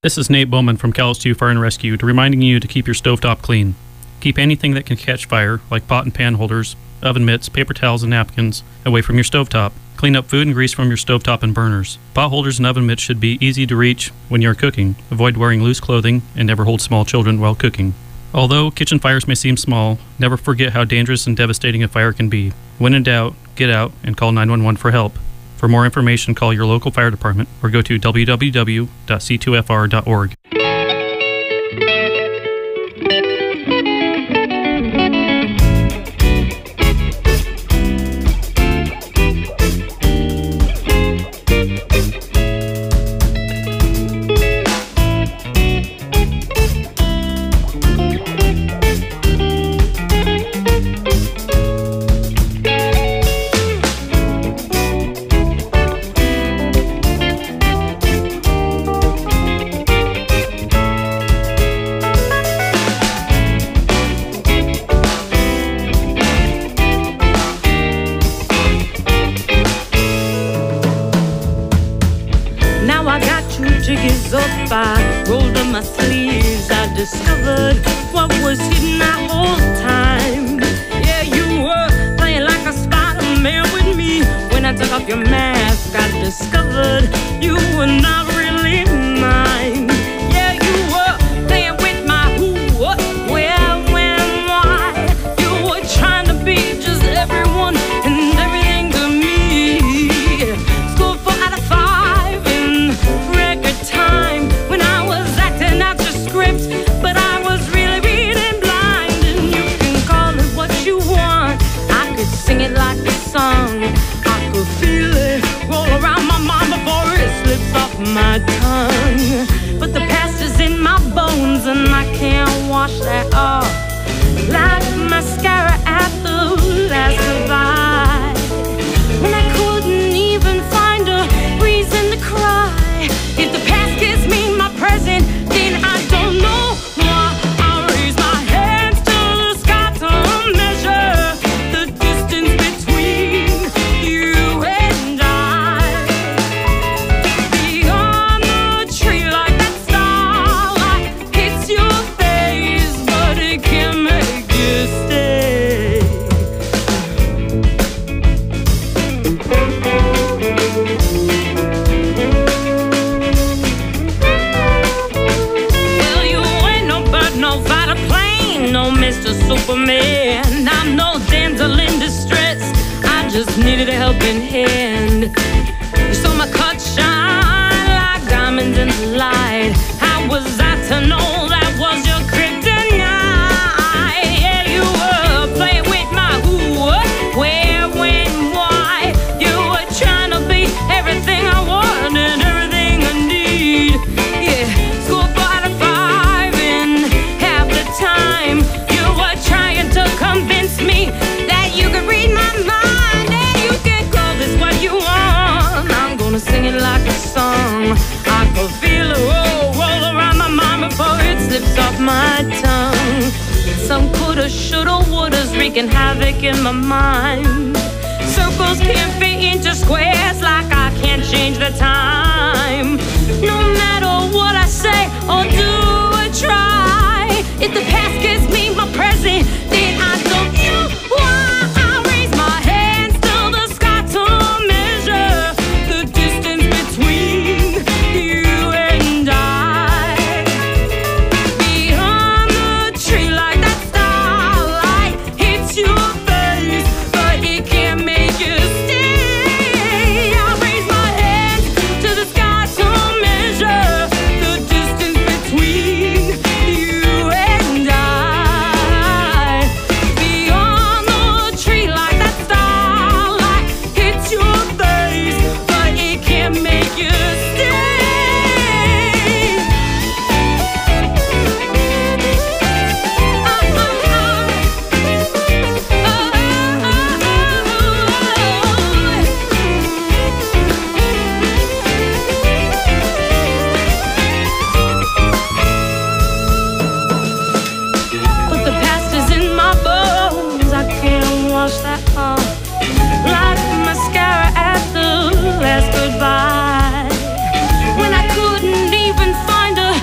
This is Nate Bowman from Calais Fire and Rescue, reminding you to keep your stovetop clean. Keep anything that can catch fire, like pot and pan holders, oven mitts, paper towels, and napkins, away from your stovetop. Clean up food and grease from your stovetop and burners. Pot holders and oven mitts should be easy to reach when you're cooking. Avoid wearing loose clothing and never hold small children while cooking. Although kitchen fires may seem small, never forget how dangerous and devastating a fire can be. When in doubt, get out and call 911 for help. For more information, call your local fire department or go to www.c2fr.org. I rolled up my sleeves, I discovered what was hidden that whole time. Yeah, you were playing like a Spider-Man with me. When I took off your mask, I discovered you were not really mine. Yeah, you were playing with my who, what, where, when, why. You were trying to be just everyone and everything to me. Scored 4 out of 5 in record time. When I was acting out your script, but I was really reading blind. And you can call it what you want, I could sing it like a song. I could feel it roll around my mind before it slips off my tongue. But the past is in my bones and I can't wash that off. Like mascara at the last goodbye. When I couldn't even find a reason to cry. If the past gives me my present, then I don't know why. I raise my hands to the sky to measure the distance between you and I. Beyond the tree like that starlight hits your face, but it can't make you stay. Well, you ain't no bird, no fighter plane, no Mr. Superman. I'm no damsel in distress, I just needed a helping hand. You saw my cut shine like diamonds in the light. How was I to know that was your kryptonite? Yeah, you were playing with my who, what, where, when, why. You were trying to be everything I want and everything I need. Yeah, scored 4 out of 5 in half the time. You were trying to convince me that you could read my mind and you can call this what you want. I'm gonna sing it like a song. I could feel it roll around my mind before it slips off my tongue. Some coulda, shoulda, wouldas wreaking havoc in my mind. Circles can't fit into squares like I can't change the time. No matter what I say or do or try, if the past gives me my present, then I don't know why. I raise my hands to the sky to measure the distance between you and I. Beyond the tree like that starlight hits your face, but it can't make you stay. I raise my hands to the sky to measure the distance between you and I. Beyond the tree like that starlight hits your face, but it can't make you stay. But the past is in my bones, I can't wash that off. Like mascara at the last goodbye. When I couldn't even find a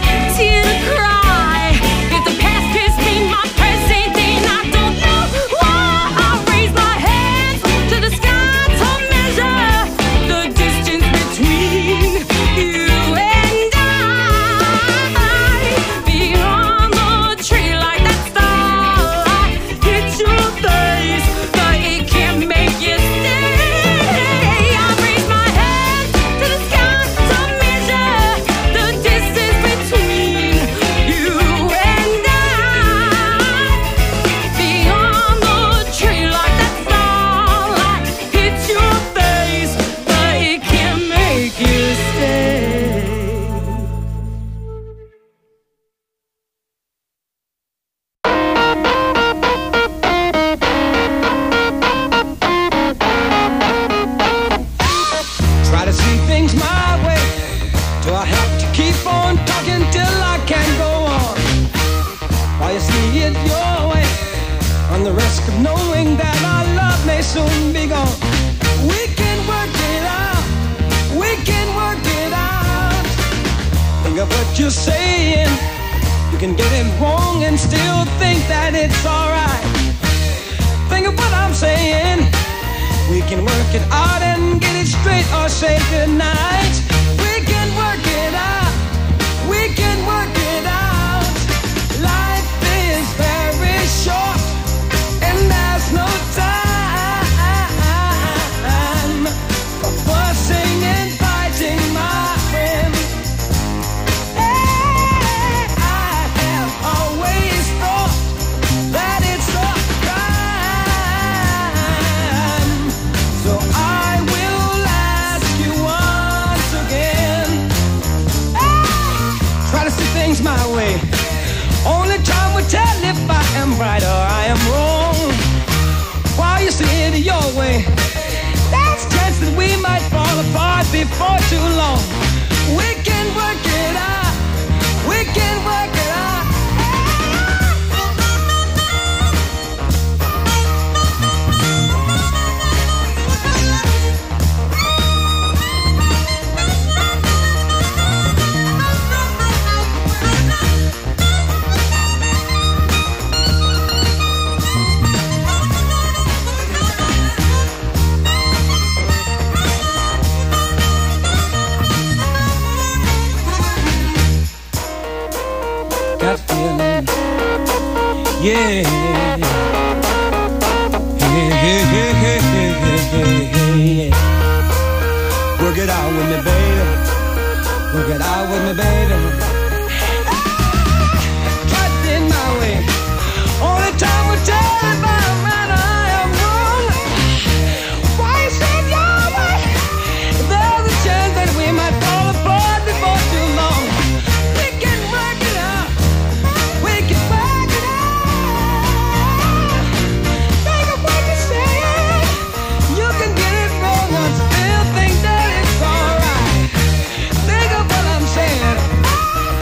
of what you're saying. You can get it wrong and still think that it's alright. Think of what I'm saying. We can work it out and get it straight or say goodnight. We can work it out. We can work it out. Life is very short and there's no time for fussing and fighting, my friend. Hey, I have always thought that it's a crime. So I will ask you once again. Try to see things my way. Only time will tell if I am right or I am wrong. While you see it your way, there's a chance that we might fall apart before too long. We can work it out. We can work it out. Got feeling, yeah. Work it out with me, baby. Work it out with me, baby. Got in my way. Only time will tell if I'm right or I am wrong. Why you said your way? There's a chance that we might fall apart before too long. We can work it out. We can work it out. Think of what you're saying. You can get it wrong and still think that it's alright. Think of what I'm saying.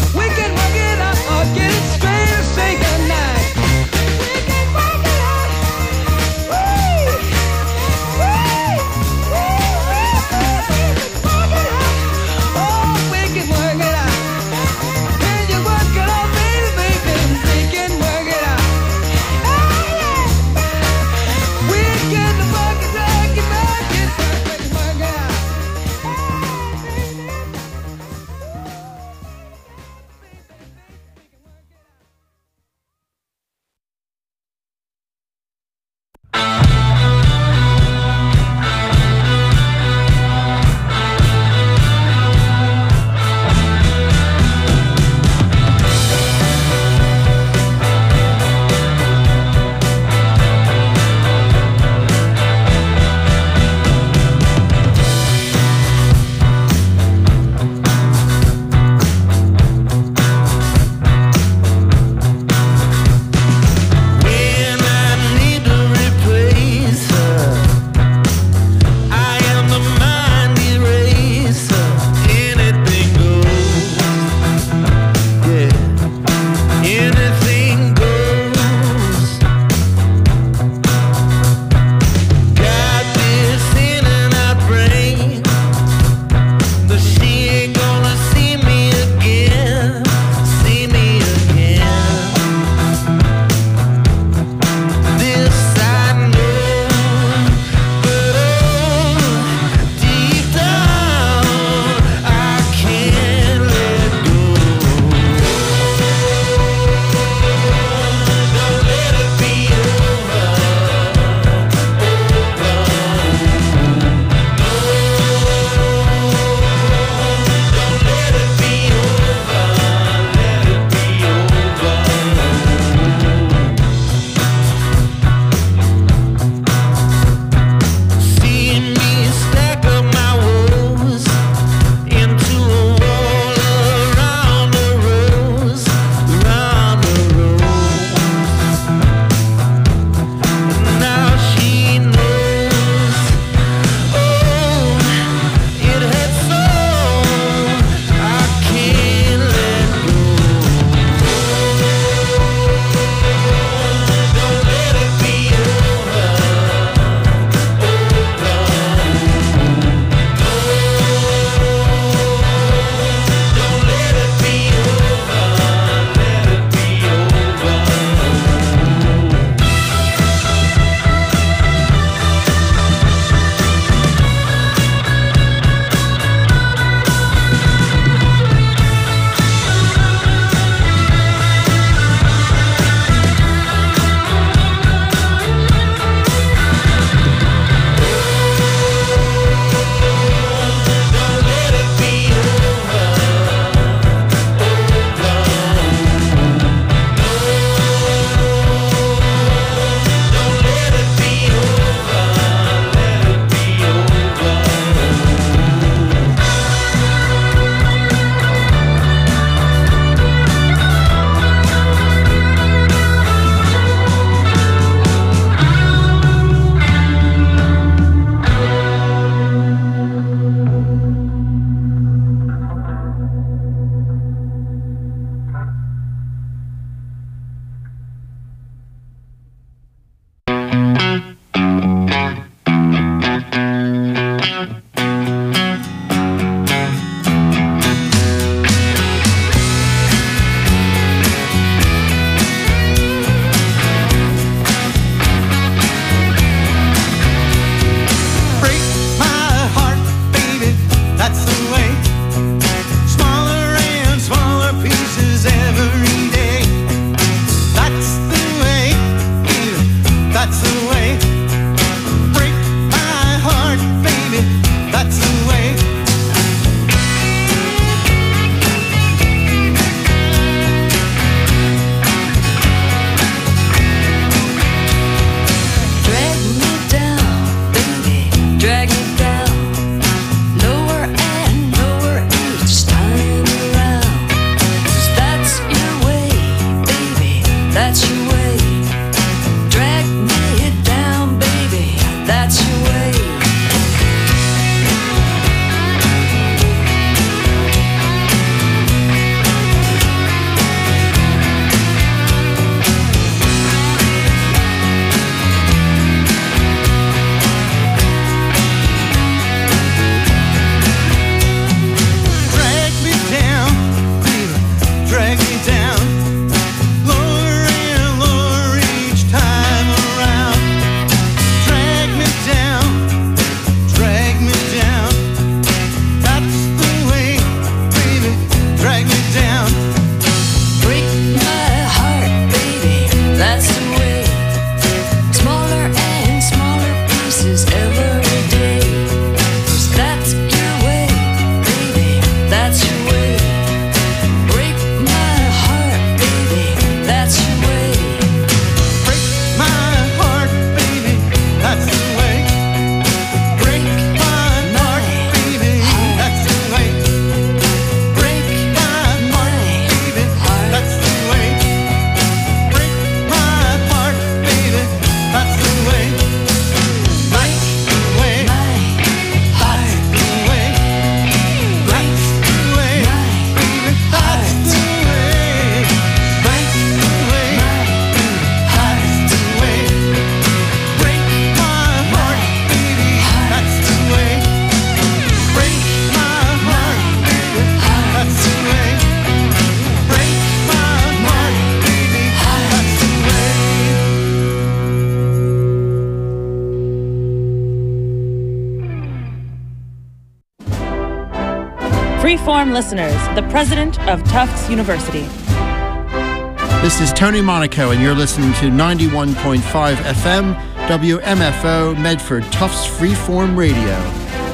Freeform listeners, the president of Tufts University. This is Tony Monaco, and you're listening to 91.5 FM, WMFO, Medford, Tufts Freeform Radio.